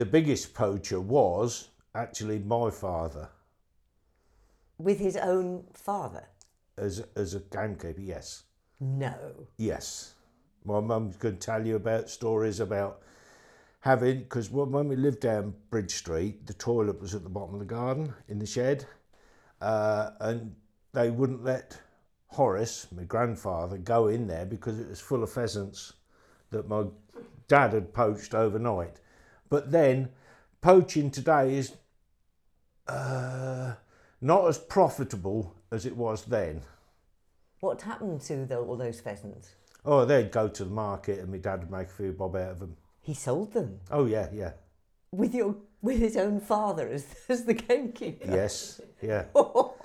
The biggest poacher was actually my father. With his own father? As a gamekeeper, yes. No. Yes. My mum could tell you about stories about having, because when we lived down Bridge Street, the toilet was at the bottom of the garden in the shed, and they wouldn't let Horace, my grandfather, go in there because it was full of pheasants that my dad had poached overnight. But then poaching today is not as profitable as it was then. What happened to all those pheasants? Oh, they'd go to the market and my dad would make a few bob out of them. He sold them? Oh, yeah, yeah. With his own father as the gamekeeper? Yes, yeah.